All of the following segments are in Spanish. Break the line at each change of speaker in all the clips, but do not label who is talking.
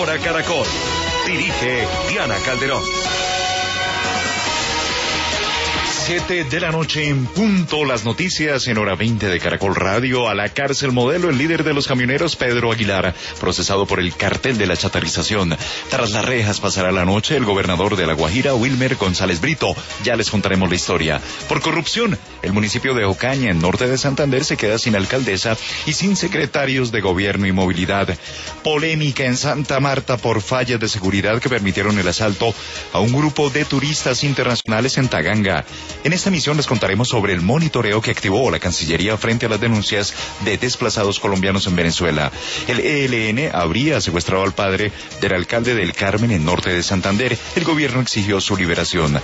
Hora Caracol. Dirige Diana Calderón. 7 de la noche en punto, las noticias en hora 20 de Caracol Radio. A la cárcel modelo, el líder de los camioneros, Pedro Aguilar, procesado por el cartel de la chatarrización. Tras las rejas pasará la noche el gobernador de La Guajira, Wilmer González Brito. Ya les contaremos la historia. Por corrupción, el municipio de Ocaña, en norte de Santander, se queda sin alcaldesa y sin secretarios de gobierno y movilidad. Polémica en Santa Marta por fallas de seguridad que permitieron el asalto a un grupo de turistas internacionales en Taganga. En esta emisión les contaremos sobre el monitoreo que activó la Cancillería frente a las denuncias de desplazados colombianos en Venezuela. El ELN habría secuestrado al padre del alcalde del Carmen en norte de Santander. El gobierno exigió su liberación.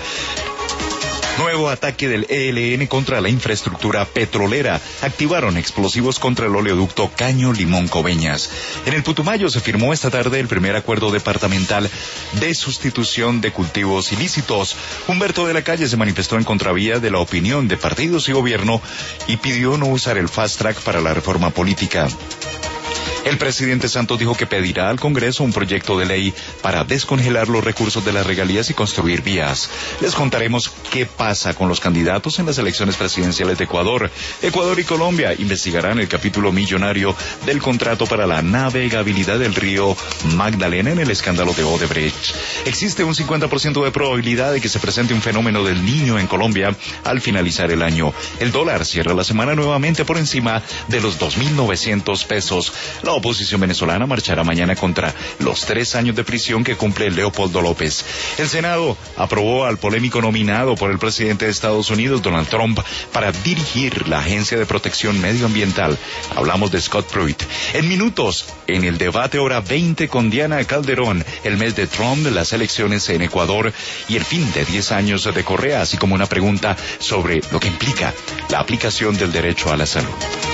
Nuevo ataque del ELN contra la infraestructura petrolera. Activaron explosivos contra el oleoducto Caño Limón Coveñas. En el Putumayo se firmó esta tarde el primer acuerdo departamental de sustitución de cultivos ilícitos. Humberto de la Calle se manifestó en contravía de la opinión de partidos y gobierno y pidió no usar el fast track para la reforma política. El presidente Santos dijo que pedirá al Congreso un proyecto de ley para descongelar los recursos de las regalías y construir vías. Les contaremos qué pasa con los candidatos en las elecciones presidenciales de Ecuador. Ecuador y Colombia investigarán el capítulo millonario del contrato para la navegabilidad del río Magdalena en el escándalo de Odebrecht. Existe un 50% de probabilidad de que se presente un fenómeno del Niño en Colombia al finalizar el año. El dólar cierra la semana nuevamente por encima de los 2.900 pesos. La oposición venezolana marchará mañana contra los 3 años de prisión que cumple Leopoldo López. El Senado aprobó al polémico nominado por el presidente de Estados Unidos, Donald Trump, para dirigir la Agencia de Protección Medioambiental. Hablamos de Scott Pruitt. En minutos, en el debate hora 20 con Diana Calderón, el mes de Trump, las elecciones en Ecuador y el fin de 10 años de Correa, así como una pregunta sobre lo que implica la aplicación del derecho a la salud.